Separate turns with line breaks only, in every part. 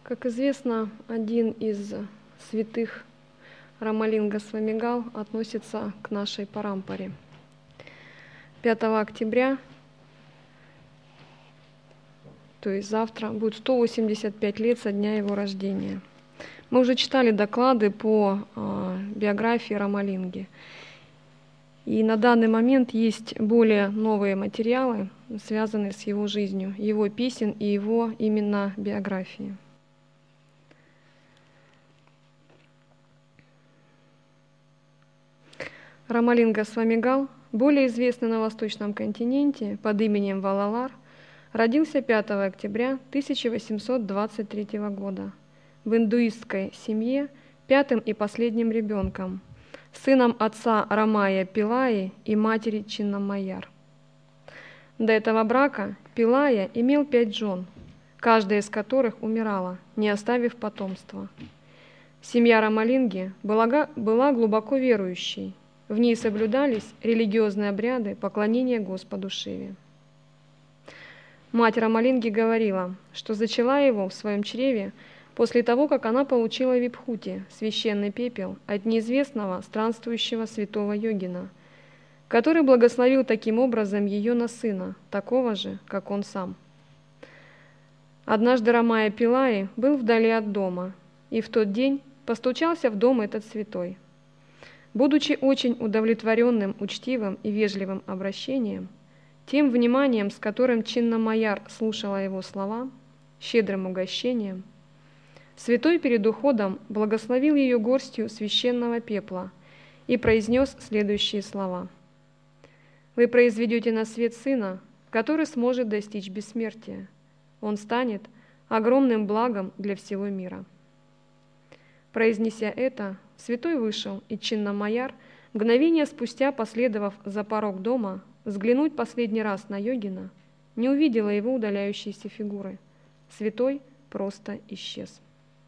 Как известно, один из святых Рамалинга Свамигал относится к нашей парампаре. 5 октября, то есть завтра, будет 185 лет со дня его рождения. Мы уже читали доклады по биографии Рамалинги. И на данный момент есть более новые материалы, связанные с его жизнью, его песен и его именно биографии. Рамалинга Свамигал, более известный на Восточном континенте под именем Валалар, родился 5 октября 1823 года в индуистской семье, пятым и последним ребенком, сыном отца Рамая Пилаи и матери Чиннамайяр. До этого брака Пилая имел 5 жен, каждая из которых умирала, не оставив потомства. Семья Рамалинги была глубоко верующей. В ней соблюдались религиозные обряды поклонения Господу Шиве. Мать Рамалинги говорила, что зачала его в своем чреве после того, как она получила випхути, священный пепел, от неизвестного странствующего святого йогина, который благословил таким образом ее на сына, такого же, как он сам. Однажды Рамая Пилаи был вдали от дома, и в тот день постучался в дом этот святой. Будучи очень удовлетворенным, учтивым и вежливым обращением, тем вниманием, с которым Чиннамайяр слушала его слова, щедрым угощением, святой перед уходом благословил ее горстью священного пепла и произнес следующие слова: «Вы произведете на свет сына, который сможет достичь бессмертия. Он станет огромным благом для всего мира». Произнеся это, святой вышел, и Чиннамайяр, мгновение спустя последовав за порог дома, взглянуть последний раз на йогина, не увидела его удаляющейся фигуры. Святой просто исчез.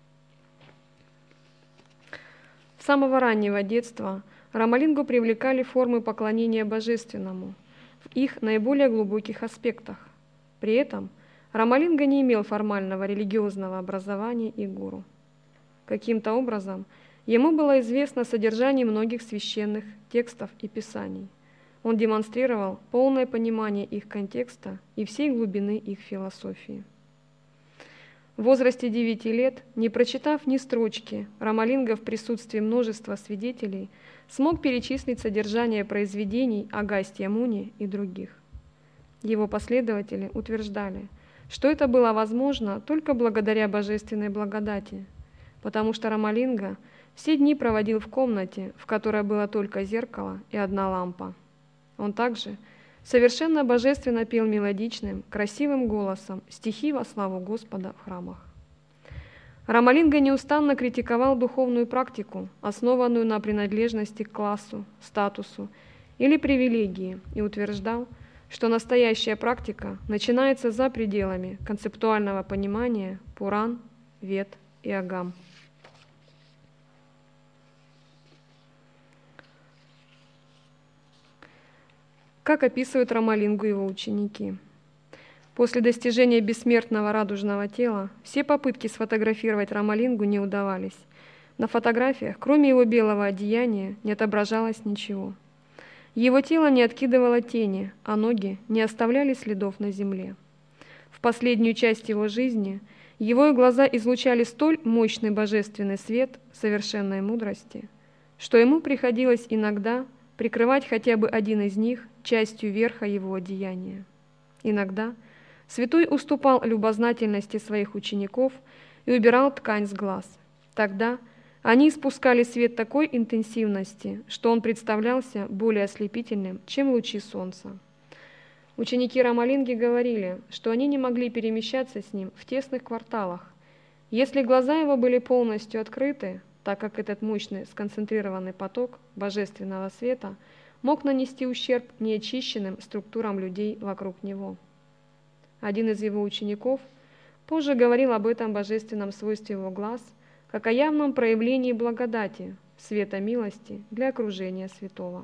С самого раннего детства Рамалингу привлекали формы поклонения Божественному в их наиболее глубоких аспектах. При этом Рамалинга не имел формального религиозного образования и гуру. Каким-то образом ему было известно содержание многих священных текстов и писаний. Он демонстрировал полное понимание их контекста и всей глубины их философии. В возрасте 9 лет, не прочитав ни строчки, Рамалинга в присутствии множества свидетелей смог перечислить содержание произведений Агастья Муни и других. Его последователи утверждали, что это было возможно только благодаря божественной благодати, потому что Рамалинга все дни проводил в комнате, в которой было только зеркало и одна лампа. Он также совершенно божественно пел мелодичным, красивым голосом стихи во славу Господа в храмах. Рамалинга неустанно критиковал духовную практику, основанную на принадлежности к классу, статусу или привилегии, и утверждал, что настоящая практика начинается за пределами концептуального понимания Пуран, Вед и Агам. Как описывают Рамалингу его ученики. После достижения бессмертного радужного тела все попытки сфотографировать Рамалингу не удавались. На фотографиях, кроме его белого одеяния, не отображалось ничего. Его тело не откидывало тени, а ноги не оставляли следов на земле. В последнюю часть его жизни его глаза излучали столь мощный божественный свет совершенной мудрости, что ему приходилось иногда прикрывать хотя бы один из них частью верха его одеяния. Иногда святой уступал любознательности своих учеников и убирал ткань с глаз. Тогда они испускали свет такой интенсивности, что он представлялся более ослепительным, чем лучи солнца. Ученики Рамалинги говорили, что они не могли перемещаться с ним в тесных кварталах. Если глаза его были полностью открыты, так как этот мощный сконцентрированный поток божественного света мог нанести ущерб неочищенным структурам людей вокруг него. Один из его учеников позже говорил об этом божественном свойстве его глаз, как о явном проявлении благодати, света милости для окружения святого.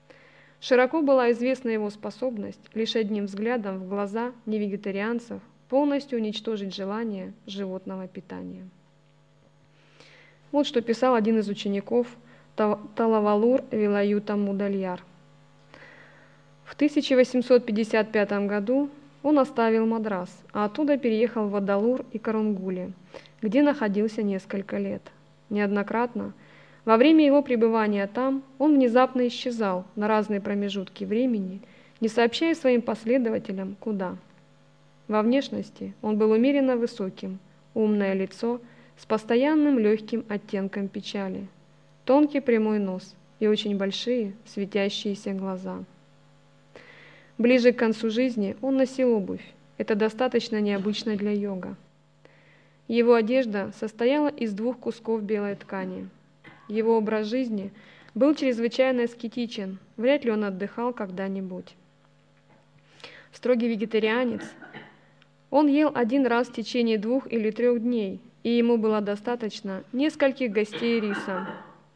Широко была известна его способность лишь одним взглядом в глаза невегетарианцев полностью уничтожить желание животного питания. Вот что писал один из учеников Талавалур Вилаюта Мудальяр. В 1855 году он оставил Мадрас, а оттуда переехал в Адалур и Карунгули, где находился несколько лет. Неоднократно во время его пребывания там он внезапно исчезал на разные промежутки времени, не сообщая своим последователям, куда. Во внешности он был умеренно высоким, умное лицо с постоянным легким оттенком печали, тонкий прямой нос и очень большие светящиеся глаза. Ближе к концу жизни он носил обувь. Это достаточно необычно для йога. Его одежда состояла из 2 кусков белой ткани. Его образ жизни был чрезвычайно аскетичен, вряд ли он отдыхал когда-нибудь. Строгий вегетарианец, он ел 1 раз в течение 2 или 3 дней, и ему было достаточно нескольких гостей риса.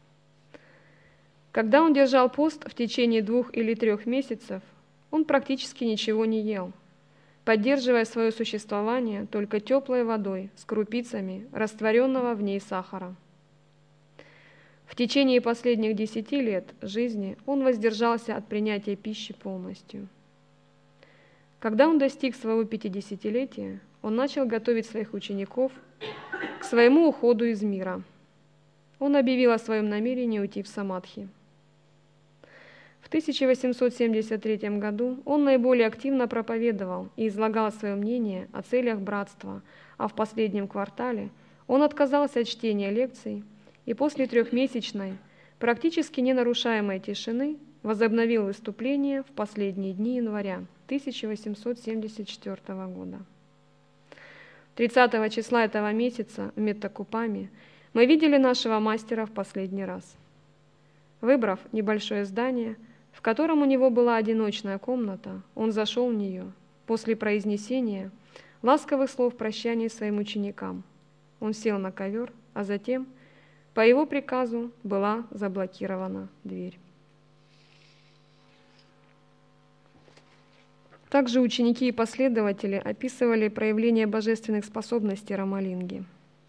Когда он держал пост в течение 2 или 3 месяцев, он практически ничего не ел, поддерживая свое существование только теплой водой с крупицами растворенного в ней сахара. В течение последних 10 лет жизни он воздержался от принятия пищи полностью. Когда он достиг своего 50-летия, он начал готовить своих учеников к своему уходу из мира. Он объявил о своем намерении уйти в самадхи. В 1873 году он наиболее активно проповедовал и излагал свое мнение о целях братства, а в последнем квартале он отказался от чтения лекций и после 3-месячной, практически ненарушаемой тишины возобновил выступление в последние дни января 1874 года. 30 числа этого месяца в Меттакупаме мы видели нашего мастера в последний раз. Выбрав небольшое здание, в котором у него была одиночная комната, он зашел в нее после произнесения ласковых слов прощания своим ученикам. Он сел на ковер, а затем, по его приказу, была заблокирована дверь. Также ученики и последователи описывали проявление божественных способностей Рамалинги.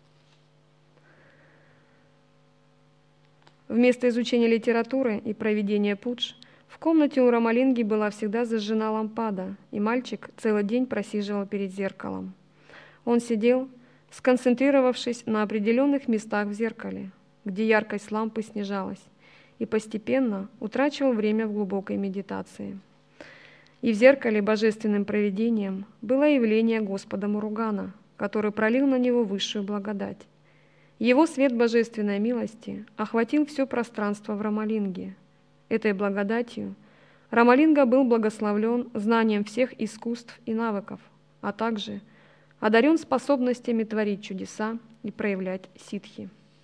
Вместо изучения литературы и проведения пудж в комнате у Рамалинги была всегда зажжена лампада, и мальчик целый день просиживал перед зеркалом. Он сидел, сконцентрировавшись на определенных местах в зеркале, где яркость лампы снижалась, и постепенно утрачивал время в глубокой медитации. И в зеркале божественным провидением было явление Господа Муругана, который пролил на него высшую благодать. Его свет божественной милости охватил все пространство в Рамалинге. Этой благодатью Рамалинга был благословлен знанием всех искусств и навыков, а также одарен способностями творить чудеса и проявлять ситхи.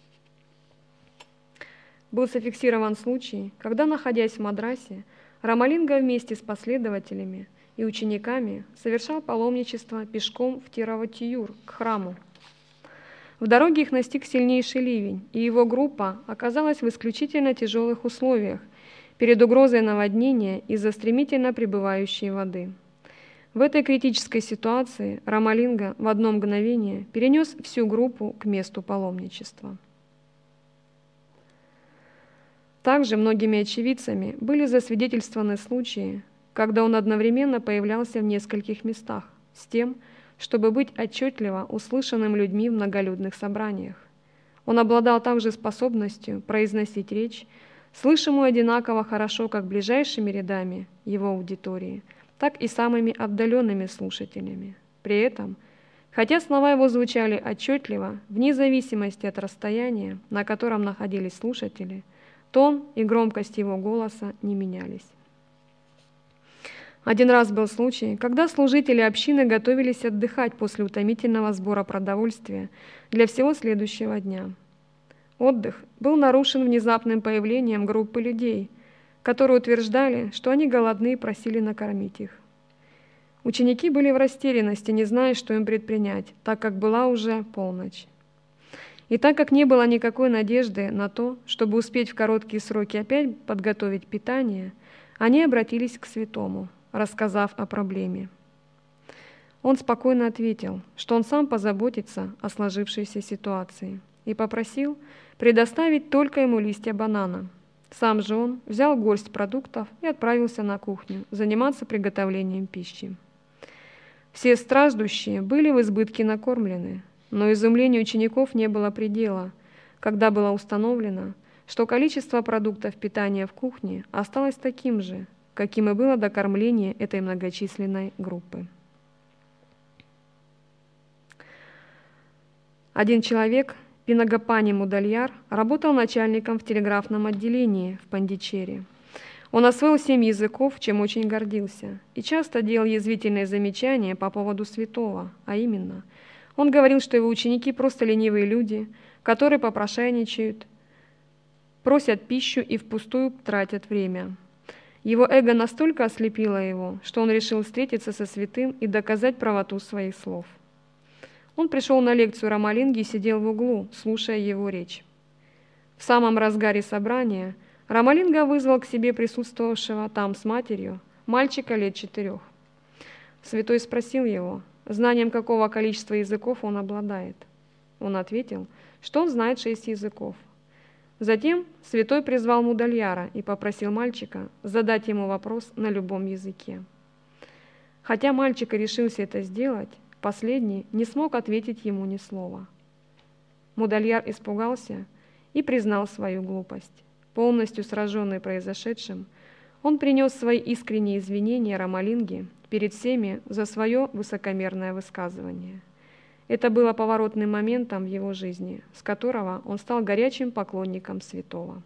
Был зафиксирован случай, когда, находясь в Мадрасе, Рамалинга вместе с последователями и учениками совершал паломничество пешком в Тираватиюр, к храму. В дороге их настиг сильнейший ливень, и его группа оказалась в исключительно тяжелых условиях перед угрозой наводнения из-за стремительно прибывающей воды. В этой критической ситуации Рамалинга в одно мгновение перенес всю группу к месту паломничества. Также многими очевидцами были засвидетельствованы случаи, когда он одновременно появлялся в нескольких местах, с тем, чтобы быть отчетливо услышанным людьми в многолюдных собраниях. Он обладал также способностью произносить речь, слышимую одинаково хорошо как ближайшими рядами его аудитории, так и самыми отдаленными слушателями. При этом, хотя слова его звучали отчетливо, вне зависимости от расстояния, на котором находились слушатели, тон и громкость его голоса не менялись. Один раз был случай, когда служители общины готовились отдыхать после утомительного сбора продовольствия для всего следующего дня. Отдых был нарушен внезапным появлением группы людей, которые утверждали, что они голодны и просили накормить их. Ученики были в растерянности, не зная, что им предпринять, так как была уже полночь. И так как не было никакой надежды на то, чтобы успеть в короткие сроки опять подготовить питание, они обратились к святому, рассказав о проблеме. Он спокойно ответил, что он сам позаботится о сложившейся ситуации и попросил предоставить только ему листья банана. Сам же он взял горсть продуктов и отправился на кухню заниматься приготовлением пищи. Все страждущие были в избытке накормлены, но изумлению учеников не было предела, когда было установлено, что количество продуктов питания в кухне осталось таким же, каким и было до кормления этой многочисленной группы. Один человек, Пинагапани Мудальяр, работал начальником в телеграфном отделении в Пандичере. Он освоил 7 языков, чем очень гордился, и часто делал язвительные замечания по поводу святого, а именно, он говорил, что его ученики просто ленивые люди, которые попрошайничают, просят пищу и впустую тратят время. Его эго настолько ослепило его, что он решил встретиться со святым и доказать правоту своих слов. Он пришел на лекцию Рамалинги и сидел в углу, слушая его речь. В самом разгаре собрания Рамалинга вызвал к себе присутствовавшего там с матерью мальчика лет 4. Святой спросил его, знанием какого количества языков он обладает. Он ответил, что он знает 6 языков. Затем святой призвал Мудальяра и попросил мальчика задать ему вопрос на любом языке. Хотя мальчик и решился это сделать, последний не смог ответить ему ни слова. Мудальяр испугался и признал свою глупость. Полностью сраженный произошедшим, он принес свои искренние извинения Рамалинге перед всеми за свое высокомерное высказывание. Это было поворотным моментом в его жизни, с которого он стал горячим поклонником святого.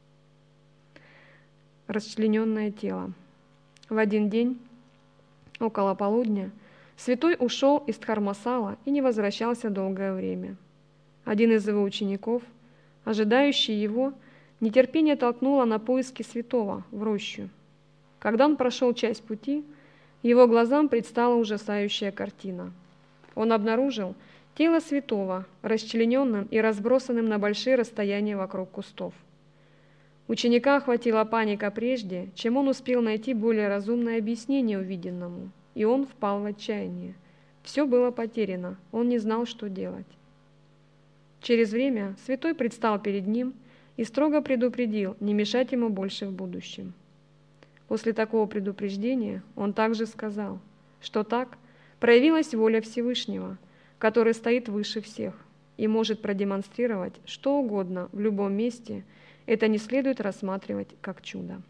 Расчлененное тело. В один день, около полудня, святой ушел из Дхармасала и не возвращался долгое время. Один из его учеников, ожидающий его, нетерпение толкнуло на поиски святого в рощу. Когда он прошел часть пути, его глазам предстала ужасающая картина. Он обнаружил тело святого, расчлененным и разбросанным на большие расстояния вокруг кустов. Ученика охватила паника прежде, чем он успел найти более разумное объяснение увиденному, и он впал в отчаяние. Все было потеряно, он не знал, что делать. Через время святой предстал перед ним и строго предупредил не мешать ему больше в будущем. После такого предупреждения он также сказал, что так проявилась воля Всевышнего, который стоит выше всех и может продемонстрировать что угодно в любом месте, это не следует рассматривать как чудо.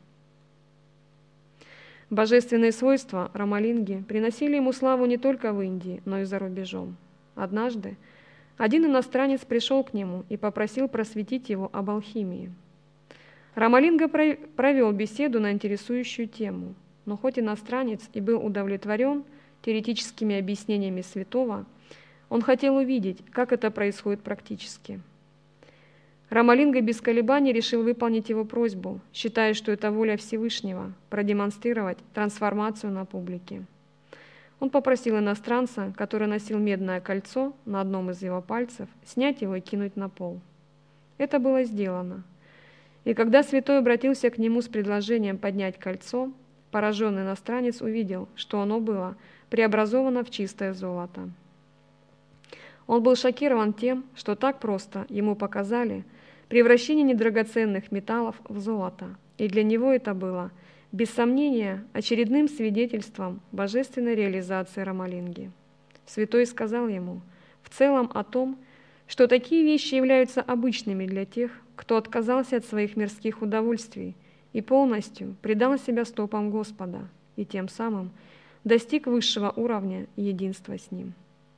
Божественные свойства Рамалинги приносили ему славу не только в Индии, но и за рубежом. Однажды один иностранец пришел к нему и попросил просветить его об алхимии. Рамалинга провел беседу на интересующую тему, но хоть иностранец и был удовлетворен теоретическими объяснениями святого, он хотел увидеть, как это происходит практически. Рамалинга без колебаний решил выполнить его просьбу, считая, что это воля Всевышнего – продемонстрировать трансформацию на публике. Он попросил иностранца, который носил медное кольцо на одном из его пальцев, снять его и кинуть на пол. Это было сделано. И когда святой обратился к нему с предложением поднять кольцо, пораженный иностранец увидел, что оно было преобразовано в чистое золото. Он был шокирован тем, что так просто ему показали превращение недрагоценных металлов в золото, и для него это было, без сомнения, очередным свидетельством божественной реализации Рамалинги. Святой сказал ему в целом о том, что такие вещи являются обычными для тех, кто отказался от своих мирских удовольствий и полностью предал себя стопам Господа, и тем самым достиг высшего уровня единства с Ним.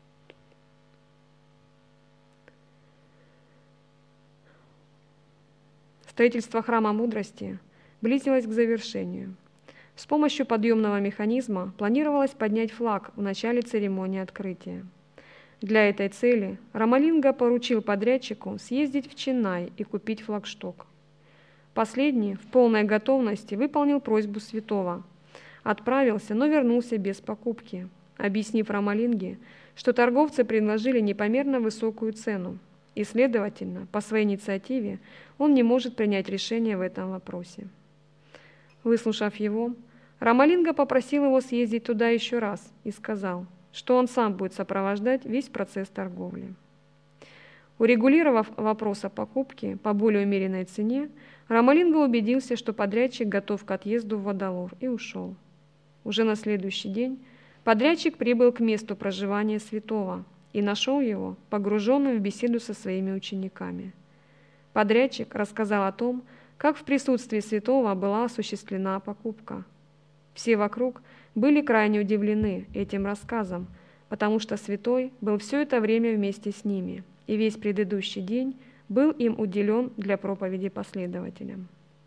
Строительство храма мудрости близилось к завершению. С помощью подъемного механизма планировалось поднять флаг в начале церемонии открытия. Для этой цели Рамалинга поручил подрядчику съездить в Ченнай и купить флагшток. Последний в полной готовности выполнил просьбу святого, отправился, но вернулся без покупки, объяснив Рамалинге, что торговцы предложили непомерно высокую цену, и, следовательно, по своей инициативе он не может принять решение в этом вопросе. Выслушав его, Рамалинга попросил его съездить туда еще раз и сказал, что он сам будет сопровождать весь процесс торговли. Урегулировав вопрос о покупке по более умеренной цене, Рамалинга убедился, что подрядчик готов к отъезду в Вадалур, и ушел. Уже на следующий день подрядчик прибыл к месту проживания святого и нашел его погруженным в беседу со своими учениками. Подрядчик рассказал о том, как в присутствии святого была осуществлена покупка. Все вокруг были крайне удивлены этим рассказом, потому что святой был все это время вместе с ними, и весь предыдущий день был им уделен для проповеди последователям.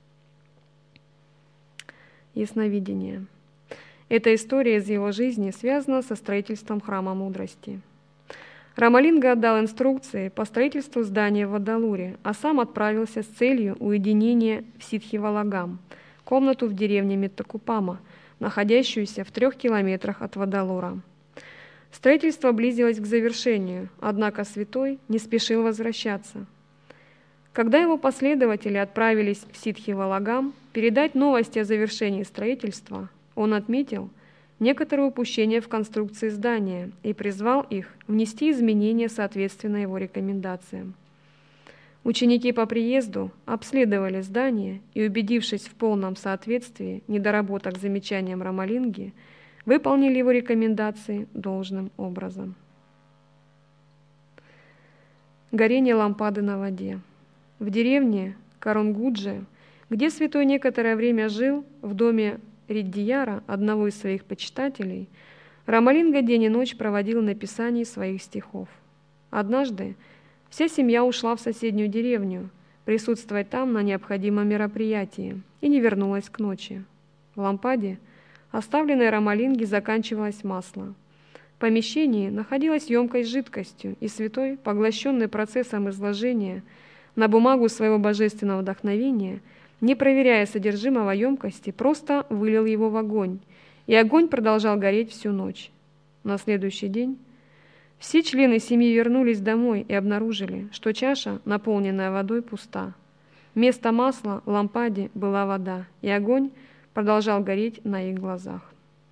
Ясновидение. Эта история из его жизни связана со строительством храма мудрости. Рамалинга отдал инструкции по строительству здания в Вадалуре, а сам отправился с целью уединения в Ситхивалагам, комнату в деревне Метакупама, находящуюся в 3 километрах от Вадалура. Строительство близилось к завершению, однако святой не спешил возвращаться. Когда его последователи отправились в Ситхивалагам передать новости о завершении строительства, он отметил некоторые упущения в конструкции здания и призвал их внести изменения соответственно его рекомендациям. Ученики по приезду обследовали здание и, убедившись в полном соответствии недоработок замечаниям Рамалинги, выполнили его рекомендации должным образом. Горение лампады на воде. В деревне Карунгуджи, где святой некоторое время жил в доме Риддияра, одного из своих почитателей, Рамалинга день и ночь проводил в написании своих стихов. Однажды вся семья ушла в соседнюю деревню, присутствовать там на необходимом мероприятии, и не вернулась к ночи. В лампаде, оставленной Рамалинге, заканчивалось масло. В помещении находилась емкость с жидкостью, и святой, поглощенный процессом изложения на бумагу своего божественного вдохновения, не проверяя содержимого емкости, просто вылил его в огонь, и огонь продолжал гореть всю ночь. На следующий день все члены семьи вернулись домой и обнаружили, что чаша, наполненная водой, пуста. Вместо масла в лампаде была вода, и огонь продолжал гореть на их глазах.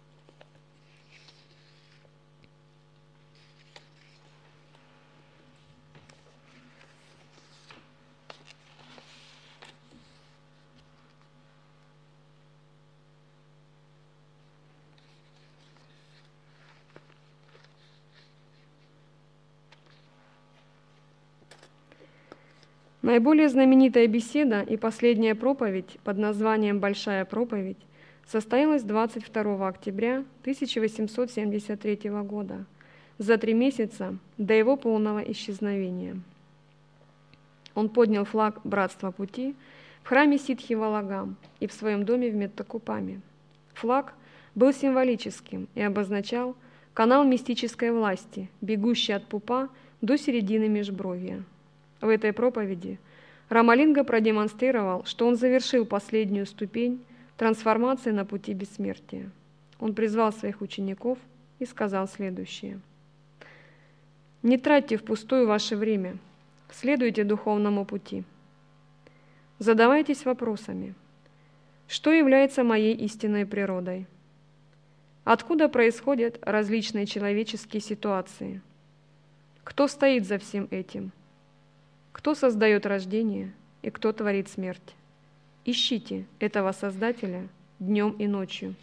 Наиболее знаменитая беседа и последняя проповедь под названием «Большая проповедь» состоялась 22 октября 1873 года, за 3 месяца до его полного исчезновения. Он поднял флаг Братства Пути в храме Ситхивалагам и в своем доме в Метакупаме. Флаг был символическим и обозначал канал мистической власти, бегущий от пупа до середины межбровья. В этой проповеди Рамалинга продемонстрировал, что он завершил последнюю ступень трансформации на пути бессмертия. Он призвал своих учеников и сказал следующее: «Не тратьте впустую ваше время, следуйте духовному пути. Задавайтесь вопросами: что является моей истинной природой? Откуда происходят различные человеческие ситуации? Кто стоит за всем этим? Кто создает рождение и кто творит смерть? Ищите этого Создателя днем и ночью.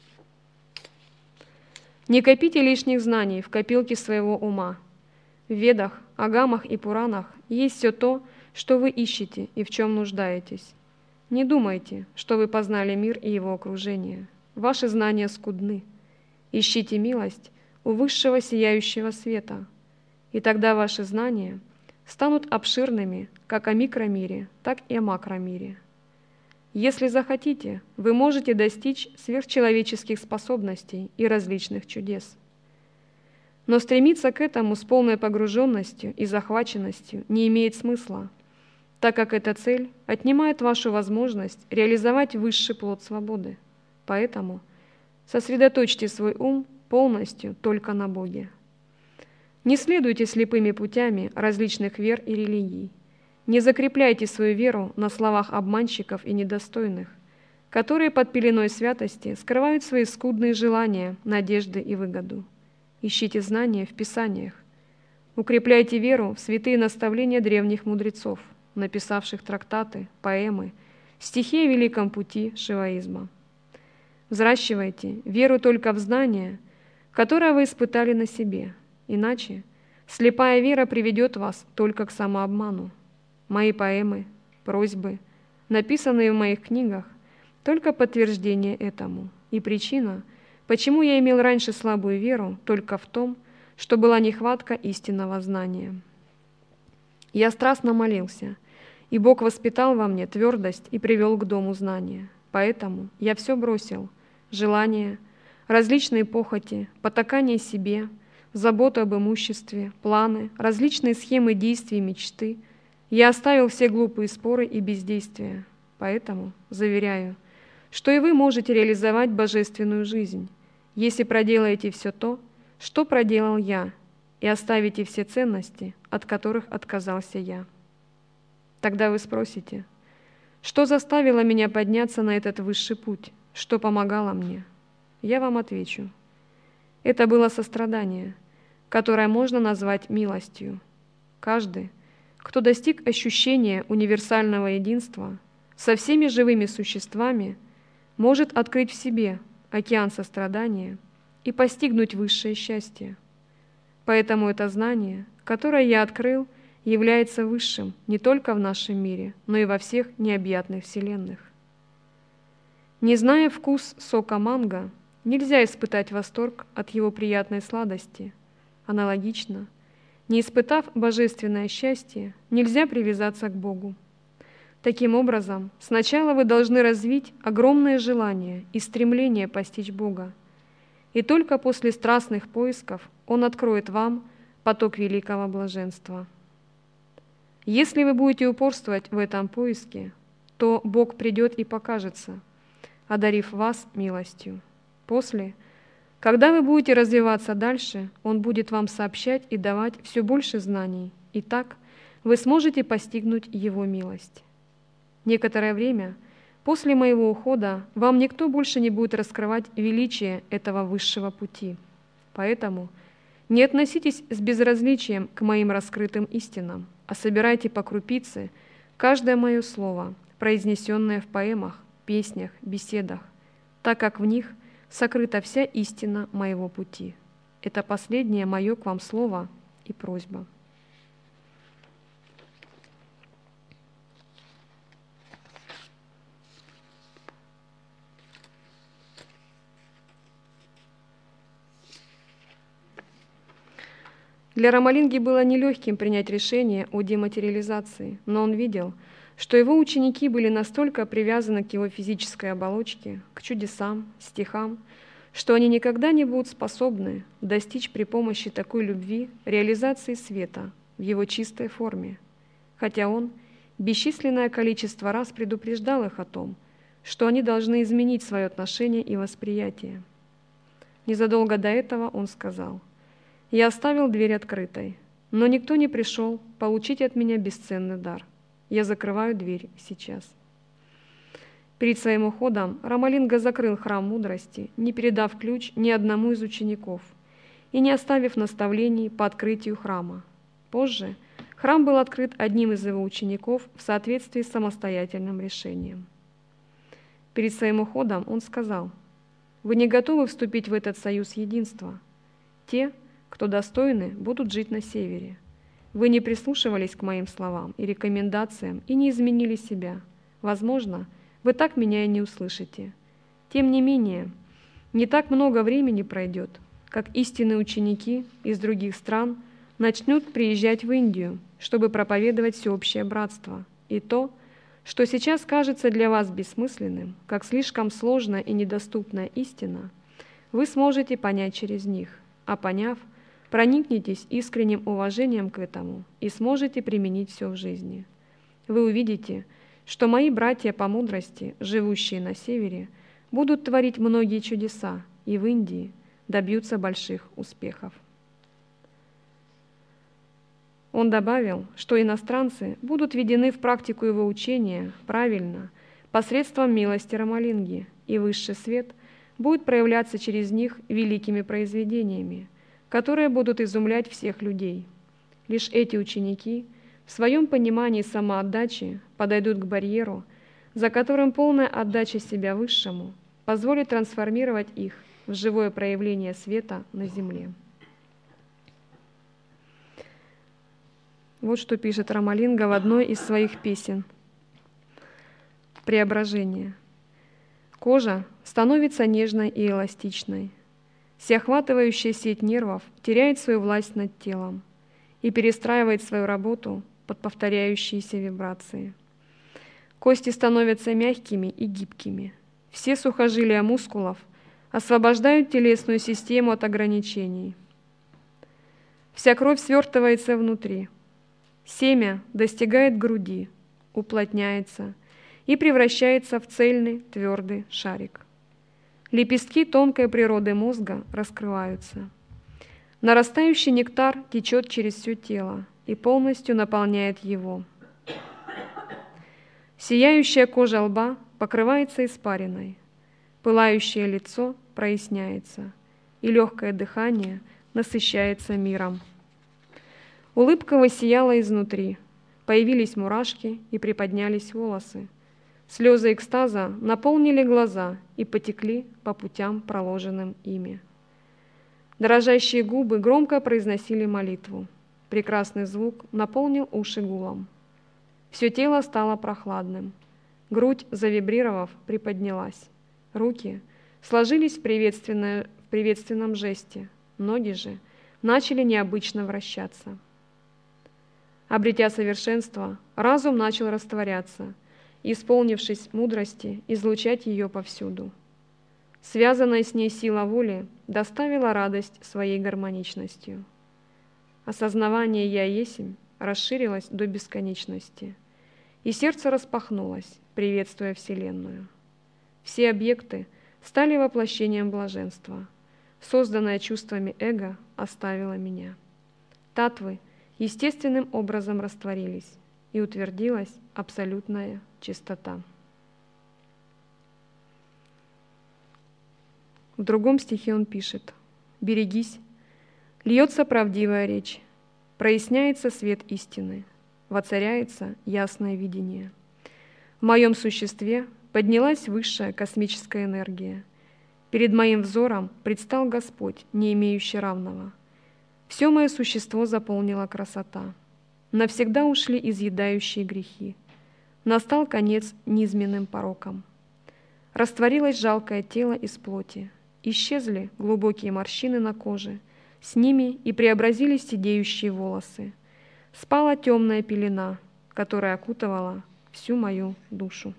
Не копите лишних знаний в копилке своего ума. В Ведах, Агамах и Пуранах есть все то, что вы ищете и в чем нуждаетесь. Не думайте, что вы познали мир и его окружение. Ваши знания скудны. Ищите милость у высшего сияющего света, и тогда ваши знания станут обширными как о микромире, так и о макромире. Если захотите, вы можете достичь сверхчеловеческих способностей и различных чудес. Но стремиться к этому с полной погруженностью и захваченностью не имеет смысла, так как эта цель отнимает вашу возможность реализовать высший плод свободы. Поэтому сосредоточьте свой ум полностью только на Боге. Не следуйте слепыми путями различных вер и религий. Не закрепляйте свою веру на словах обманщиков и недостойных, которые под пеленой святости скрывают свои скудные желания, надежды и выгоду. ищите знания в Писаниях, укрепляйте веру в святые наставления древних мудрецов, написавших трактаты, поэмы, стихи о великом пути шиваизма. Взращивайте веру только в знания, которое вы испытали на себе, иначе слепая вера приведет вас только к самообману. Мои поэмы, просьбы, написанные в моих книгах, только подтверждение этому. И причина, почему я имел раньше слабую веру, только в том, что была нехватка истинного знания. Я страстно молился, и Бог воспитал во мне твердость и привел к дому знания. Поэтому я все бросил – желания, различные похоти, потакание себе, заботу об имуществе, планы, различные схемы действий и мечты. Я оставил все глупые споры и бездействия. Поэтому заверяю, что и вы можете реализовать божественную жизнь, если проделаете все то, что проделал я, и оставите все ценности, от которых отказался я. Тогда вы спросите, что заставило меня подняться на этот высший путь, что помогало мне? Я вам отвечу. Это было сострадание, которое можно назвать милостью. Каждый, кто достиг ощущения универсального единства со всеми живыми существами, может открыть в себе океан сострадания и постигнуть высшее счастье. Поэтому это знание, которое я открыл, является высшим не только в нашем мире, но и во всех необъятных вселенных. Не зная вкус сока манго, нельзя испытать восторг от его приятной сладости. Аналогично, не испытав божественное счастье, нельзя привязаться к Богу. Таким образом, сначала вы должны развить огромное желание и стремление постичь Бога, и только после страстных поисков Он откроет вам поток великого блаженства. Если вы будете упорствовать в этом поиске, то Бог придет и покажется, одарив вас милостью. После, когда вы будете развиваться дальше, Он будет вам сообщать и давать все больше знаний, и так вы сможете постигнуть Его милость. Некоторое время после моего ухода вам никто больше не будет раскрывать величие этого высшего пути. Поэтому не относитесь с безразличием к моим раскрытым истинам, а собирайте по крупице каждое мое слово, произнесенное в поэмах, песнях, беседах, так как в них сокрыта вся истина моего пути. Это последнее мое к вам слово и просьба. Для Рамалинги было нелегким принять решение о дематериализации, но он видел, что его ученики были настолько привязаны к его физической оболочке, к чудесам, стихам, что они никогда не будут способны достичь при помощи такой любви реализации света в его чистой форме, хотя он бесчисленное количество раз предупреждал их о том, что они должны изменить свое отношение и восприятие. Незадолго до этого он сказал: «Я оставил дверь открытой, но никто не пришел получить от меня бесценный дар. Я закрываю дверь сейчас». Перед своим уходом Рамалинга закрыл храм мудрости, не передав ключ ни одному из учеников и не оставив наставлений по открытию храма. Позже храм был открыт одним из его учеников в соответствии с самостоятельным решением. Перед своим уходом он сказал: «Вы не готовы вступить в этот союз единства? Те, кто достойны, будут жить на севере. Вы не прислушивались к моим словам и рекомендациям и не изменили себя. Возможно, вы так меня и не услышите. Тем не менее, не так много времени пройдет, как истинные ученики из других стран начнут приезжать в Индию, чтобы проповедовать всеобщее братство. И то, что сейчас кажется для вас бессмысленным, как слишком сложная и недоступная истина, вы сможете понять через них, а поняв, проникнетесь искренним уважением к этому и сможете применить все в жизни. Вы увидите, что мои братья по мудрости, живущие на севере, будут творить многие чудеса и в Индии добьются больших успехов. Он добавил, что иностранцы будут введены в практику его учения правильно, посредством милости Рамалинги, и высший свет будет проявляться через них великими произведениями, которые будут изумлять всех людей. Лишь эти ученики в своем понимании самоотдачи подойдут к барьеру, за которым полная отдача себя Высшему позволит трансформировать их в живое проявление света на земле. Вот что пишет Рамалинга в одной из своих песен. Преображение. Кожа становится нежной и эластичной. Всеохватывающая сеть нервов теряет свою власть над телом и перестраивает свою работу под повторяющиеся вибрации. Кости становятся мягкими и гибкими. Все сухожилия мускулов освобождают телесную систему от ограничений. Вся кровь свертывается внутри. Семя достигает груди, уплотняется и превращается в цельный твердый шарик. Лепестки тонкой природы мозга раскрываются. Нарастающий нектар течет через все тело и полностью наполняет его. Сияющая кожа лба покрывается испариной, пылающее лицо проясняется, и легкое дыхание насыщается миром. Улыбка воссияла изнутри, появились мурашки и приподнялись волосы. Слезы экстаза наполнили глаза и потекли по путям, проложенным ими. Дрожащие губы громко произносили молитву. Прекрасный звук наполнил уши гулом. Все тело стало прохладным. Грудь, завибрировав, приподнялась. Руки сложились в приветственном жесте. Ноги же начали необычно вращаться. Обретя совершенство, разум начал растворяться, исполнившись мудрости, излучать ее повсюду. Связанная с ней сила воли доставила радость своей гармоничностью. Осознавание «Я есмь» расширилось до бесконечности, и сердце распахнулось, приветствуя Вселенную. Все объекты стали воплощением блаженства. Созданное чувствами эго оставило меня. Татвы естественным образом растворились, и утвердилась абсолютная чистота. В другом стихе он пишет: «Берегись, льется правдивая речь, проясняется свет истины, воцаряется ясное видение. В моем существе поднялась высшая космическая энергия. Перед моим взором предстал Господь, не имеющий равного. Все мое существо заполнила красота. Навсегда ушли изъедающие грехи. Настал конец низменным порокам. Растворилось жалкое тело из плоти. Исчезли глубокие морщины на коже. С ними и преобразились сидеющие волосы. Спала темная пелена, которая окутывала всю мою душу».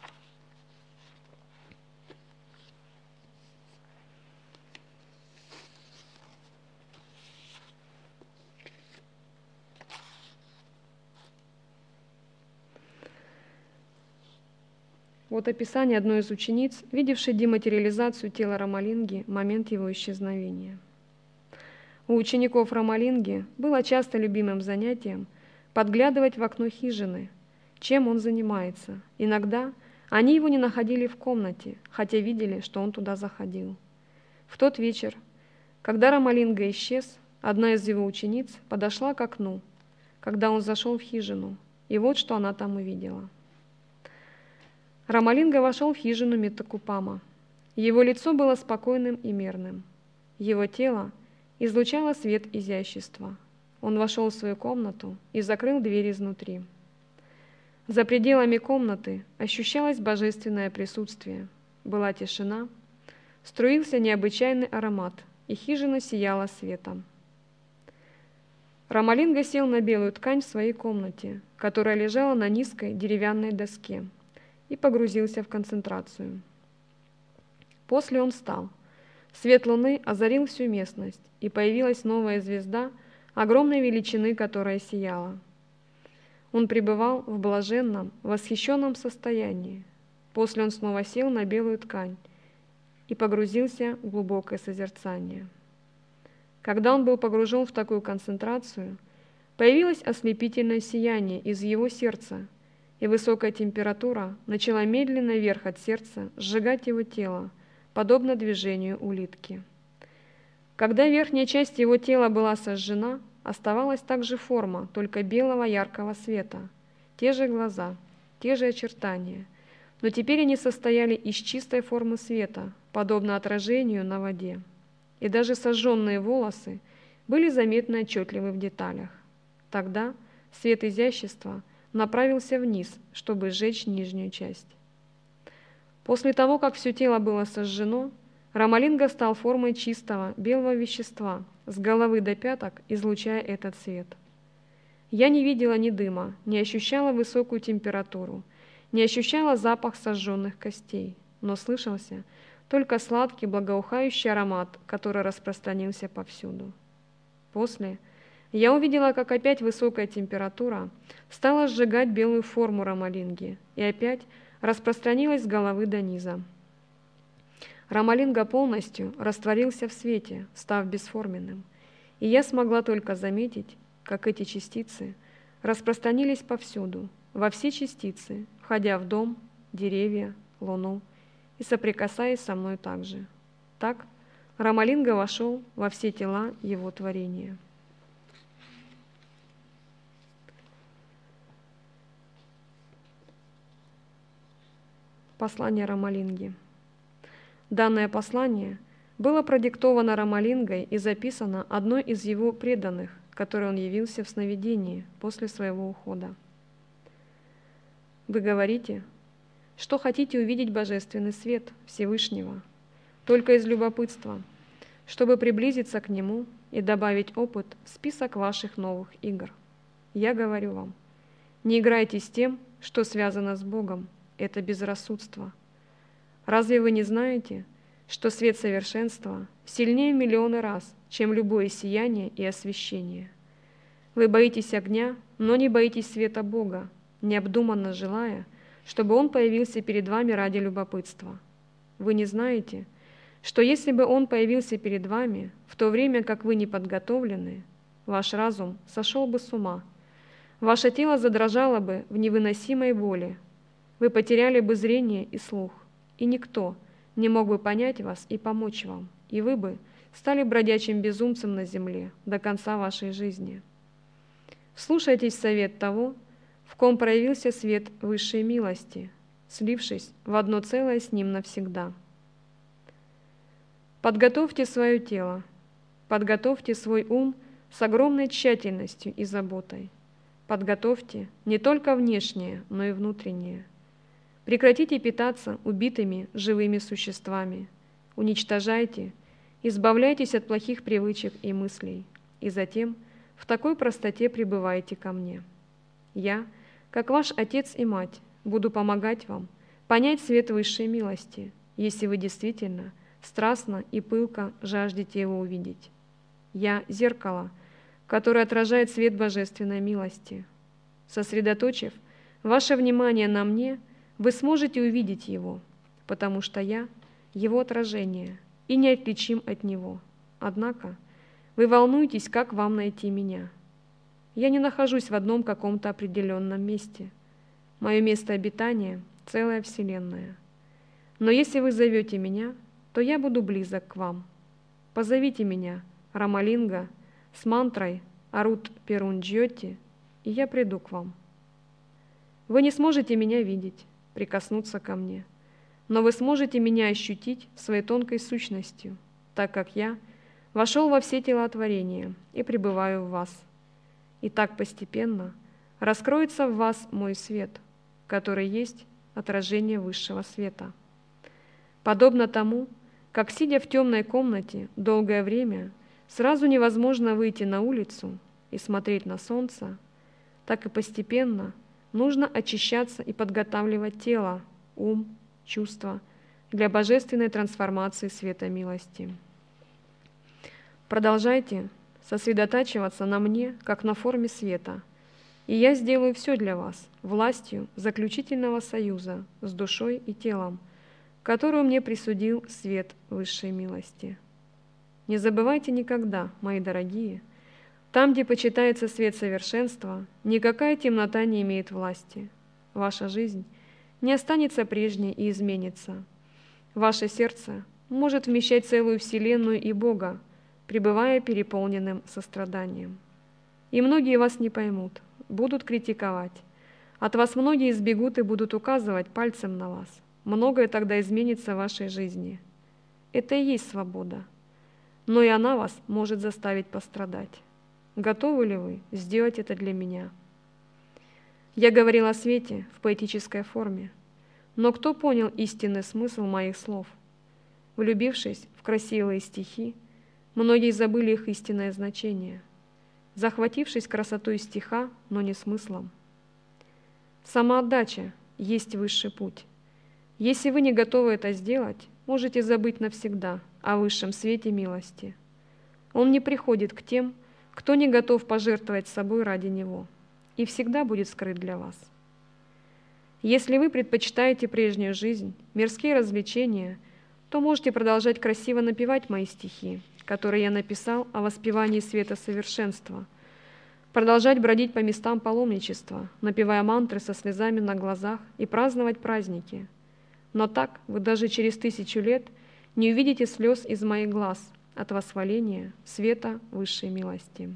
Вот описание одной из учениц, видевшей дематериализацию тела Рамалинги в момент его исчезновения. У учеников Рамалинги было часто любимым занятием подглядывать в окно хижины, чем он занимается. Иногда они его не находили в комнате, хотя видели, что он туда заходил. В тот вечер, когда Рамалинга исчез, одна из его учениц подошла к окну, когда он зашел в хижину, и вот что она там увидела. Рамалинга вошел в хижину Миттакупама. Его лицо было спокойным и мерным. Его тело излучало свет изящества. Он вошел в свою комнату и закрыл дверь изнутри. За пределами комнаты ощущалось божественное присутствие. Была тишина, струился необычайный аромат, и хижина сияла светом. Рамалинга сел на белую ткань в своей комнате, которая лежала на низкой деревянной доске, и погрузился в концентрацию. После он встал. Свет луны озарил всю местность, и появилась новая звезда огромной величины, которая сияла. Он пребывал в блаженном, восхищенном состоянии. После он снова сел на белую ткань и погрузился в глубокое созерцание. Когда он был погружен в такую концентрацию, появилось ослепительное сияние из его сердца, и высокая температура начала медленно вверх от сердца сжигать его тело, подобно движению улитки. Когда верхняя часть его тела была сожжена, оставалась также форма, только белого яркого света, те же глаза, те же очертания, но теперь они состояли из чистой формы света, подобно отражению на воде, и даже сожженные волосы были заметно отчетливы в деталях. Тогда свет изящества направился вниз, чтобы сжечь нижнюю часть. После того, как все тело было сожжено, Рамалинга стал формой чистого белого вещества, с головы до пяток излучая этот свет. Я не видела ни дыма, не ощущала высокую температуру, не ощущала запах сожженных костей, но слышался только сладкий благоухающий аромат, который распространился повсюду. После я увидела, как опять высокая температура стала сжигать белую форму Рамалинги и опять распространилась с головы до низа. Рамалинга полностью растворился в свете, став бесформенным, и я смогла только заметить, как эти частицы распространились повсюду, во все частицы, входя в дом, деревья, луну и соприкасаясь со мной также. Так Рамалинга вошел во все тела его творения. Послание Рамалинги. Данное послание было продиктовано Рамалингой и записано одной из его преданных, которой он явился в сновидении после своего ухода. Вы говорите, что хотите увидеть божественный свет Всевышнего только из любопытства, чтобы приблизиться к нему и добавить опыт в список ваших новых игр. Я говорю вам, не играйте с тем, что связано с Богом, это безрассудство. Разве вы не знаете, что свет совершенства сильнее в миллионы раз, чем любое сияние и освещение? Вы боитесь огня, но не боитесь света Бога, необдуманно желая, чтобы Он появился перед вами ради любопытства. Вы не знаете, что если бы Он появился перед вами, в то время как вы не подготовлены, ваш разум сошел бы с ума, ваше тело задрожало бы в невыносимой боли, вы потеряли бы зрение и слух, и никто не мог бы понять вас и помочь вам, и вы бы стали бродячим безумцем на земле до конца вашей жизни. Вслушайтесь в совет того, в ком проявился свет высшей милости, слившись в одно целое с ним навсегда. Подготовьте свое тело, подготовьте свой ум с огромной тщательностью и заботой. Подготовьте не только внешнее, но и внутреннее. Прекратите питаться убитыми живыми существами. Уничтожайте, избавляйтесь от плохих привычек и мыслей, и затем в такой простоте пребывайте ко мне. Я, как ваш отец и мать, буду помогать вам понять свет высшей милости, если вы действительно страстно и пылко жаждете его увидеть. Я — зеркало, которое отражает свет божественной милости. Сосредоточив ваше внимание на мне, вы сможете увидеть его, потому что я — его отражение и неотличим от него. Однако вы волнуетесь, как вам найти меня. Я не нахожусь в одном каком-то определенном месте. Мое место обитания — целая вселенная. Но если вы зовете меня, то я буду близок к вам. Позовите меня, Рамалинга, с мантрой Арут Перунджьоти, и я приду к вам. Вы не сможете меня видеть, прикоснуться ко мне, но вы сможете меня ощутить своей тонкой сущностью, так как я вошел во все тела творения и пребываю в вас. И так постепенно раскроется в вас мой свет, который есть отражение высшего света. Подобно тому, как, сидя в темной комнате долгое время, сразу невозможно выйти на улицу и смотреть на солнце, так и постепенно нужно очищаться и подготавливать тело, ум, чувства для божественной трансформации света милости. Продолжайте сосредотачиваться на мне, как на форме света, и я сделаю все для вас властью заключительного союза с душой и телом, которую мне присудил свет высшей милости. Не забывайте никогда, мои дорогие, там, где почитается свет совершенства, никакая темнота не имеет власти. Ваша жизнь не останется прежней и изменится. Ваше сердце может вмещать целую вселенную и Бога, пребывая переполненным состраданием. И многие вас не поймут, будут критиковать. От вас многие сбегут и будут указывать пальцем на вас. Многое тогда изменится в вашей жизни. Это и есть свобода. Но и она вас может заставить пострадать. Готовы ли вы сделать это для меня? Я говорил о свете в поэтической форме, но кто понял истинный смысл моих слов? Влюбившись в красивые стихи, многие забыли их истинное значение, захватившись красотой стиха, но не смыслом. Самоотдача есть высший путь. Если вы не готовы это сделать, можете забыть навсегда о высшем свете милости. Он не приходит к тем, кто не готов пожертвовать собой ради Него, и всегда будет скрыт для вас. Если вы предпочитаете прежнюю жизнь, мирские развлечения, то можете продолжать красиво напевать мои стихи, которые я написал о воспевании света совершенства, продолжать бродить по местам паломничества, напевая мантры со слезами на глазах и праздновать праздники. Но так вы даже через 1000 лет не увидите слез из моих глаз от восхваления света высшей милости.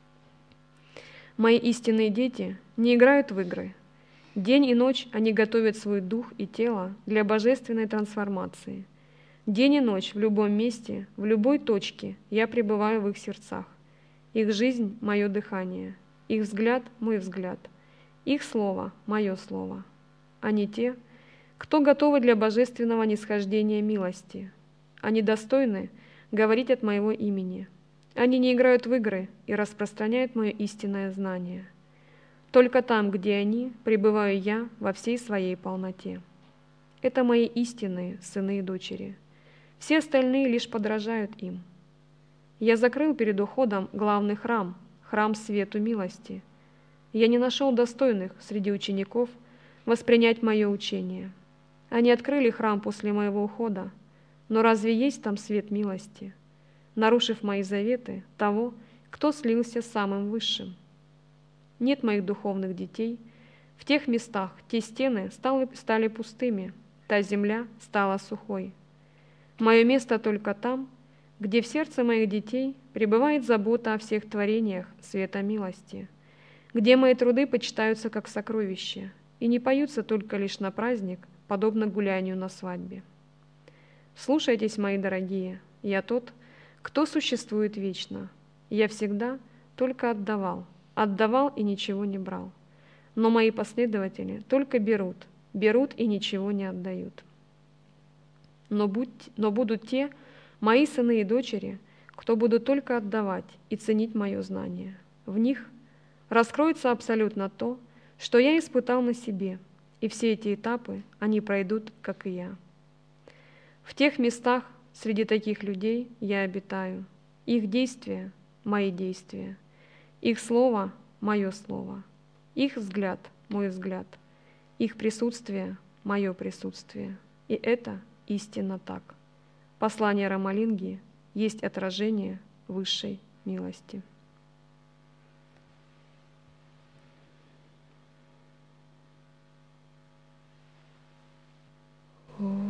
Мои истинные дети не играют в игры. День и ночь они готовят свой дух и тело для божественной трансформации. День и ночь в любом месте, в любой точке я пребываю в их сердцах. Их жизнь – мое дыхание, их взгляд – мой взгляд, их слово – мое слово. Они те, кто готовы для божественного нисхождения милости. Они достойны говорить от моего имени. Они не играют в игры и распространяют мое истинное знание. Только там, где они, пребываю я во всей своей полноте. Это мои истинные сыны и дочери. Все остальные лишь подражают им. Я закрыл перед уходом главный храм, храм свету милости. Я не нашел достойных среди учеников воспринять мое учение. Они открыли храм после моего ухода, но разве есть там свет милости, нарушив мои заветы того, кто слился с самым высшим? Нет моих духовных детей. В тех местах те стены стали пустыми, та земля стала сухой. Мое место только там, где в сердце моих детей пребывает забота о всех творениях света милости, где мои труды почитаются как сокровища и не поются только лишь на праздник, подобно гулянию на свадьбе. Слушайтесь, мои дорогие, я тот, кто существует вечно. Я всегда только отдавал и ничего не брал. Но мои последователи только берут и ничего не отдают. Но будут те, мои сыны и дочери, кто будут только отдавать и ценить мое знание. В них раскроется абсолютно то, что я испытал на себе, и все эти этапы они пройдут, как и я. В тех местах, среди таких людей я обитаю. Их действия – мои действия. Их слово – мое слово. Их взгляд – мой взгляд. Их присутствие – мое присутствие. И это истинно так. Послание Рамалинги есть отражение высшей милости. Om